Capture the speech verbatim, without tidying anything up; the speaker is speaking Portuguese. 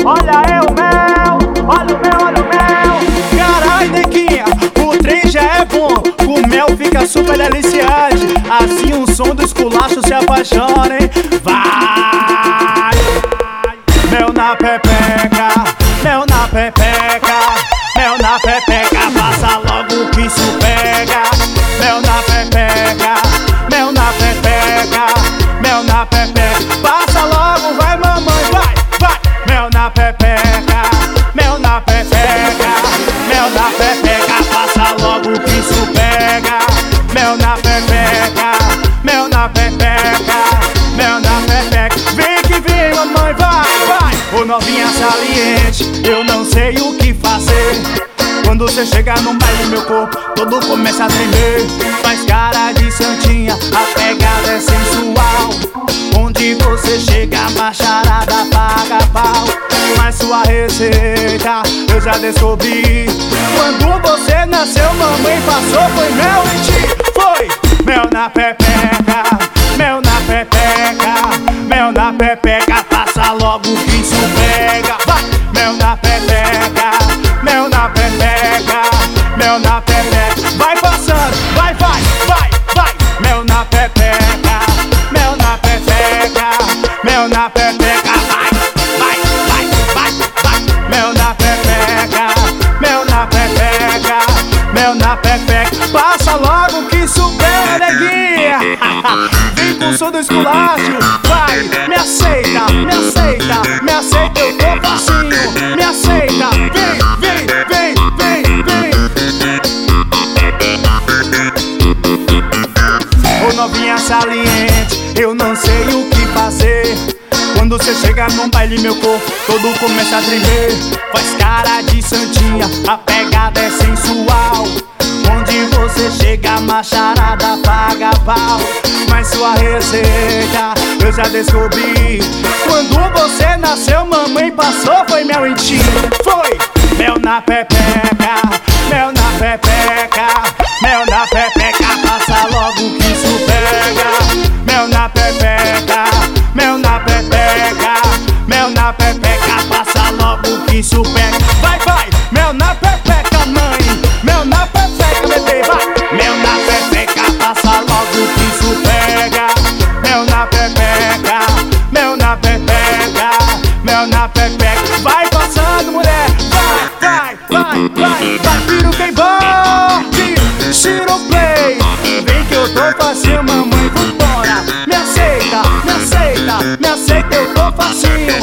Olha eu, mel, olha o mel, olha o mel. Carai, neguinha, o trem já é bom, o mel fica super deliciante. Assim o som do esculacho se apaixona, hein? Vai! Mel na pepeca, mel na pepeca, mel na pepeca, passa logo que isso pega. Mel na pepeca, mel na pepeca, mel na pepeca, passa logo, vai mamãe, vai, vai. Mel na pepeca, mel na pepeca, mel na pepeca, passa logo que isso pega. Mel na pepeca, mel na pepeca, mel na pepeca, vem que vem mamãe, vai, vai. Ô novinha saliente, eu não sei o que fazer. Quando você chega no baile, meu corpo todo começa a tremer. Faz cara de santinha, a pegada é sensual. Onde você chega, a macharada paga pau. Mas sua receita eu já descobri. Quando você nasceu, mamãe passou, foi mel em ti. Foi mel na pepeca, mel na pepeca, mel na pepeca, passa logo que isso pega. Vai, mel na pepeca, mel na pepeca, mel na pepeca, vai passando, vai, vai, vai, vai. Mel na pepeca, mel na pepeca, mel na pepeca, vai, vai, vai, vai, vai. Mel na pepeca, mel na pepeca, mel na pepeca, passa logo que isso pega, neguinha. Vem com o som do esculacho, vai, me aceita, me aceita, me aceita, eu tô facinho, me aceita, vem, vem, vem, vem, vem. Ô novinha saliente, eu não sei o que fazer. Quando você chega num baile, meu corpo todo começa a tremer. Faz cara de santinha, a pegada é sensual. Onde você chega, a macharada paga pau. Mas sua receita eu já descobri. Quando você nasceu, mamãe passou, foi mel em ti. Foi mel na pepeca, mel na pepeca, mel na pepeca, passa logo que isso pega. Mel na pepeca, mel na pepeca, mel na pepeca, passa logo que isso pega. Vai, vai, mel na pepeca, mãe, mel na pepeca, bebê, vai. Mel na pepeca, passa logo que isso pega. Mel na pepeca, mel na pepeca, mel na pepeca, vai passando, mulher, vai, vai, vai, vai, vai. Piro quem bate, tira o play, vem que eu tô facinho, mamãe, vambora. Me aceita, me aceita, me aceita, eu tô facinho.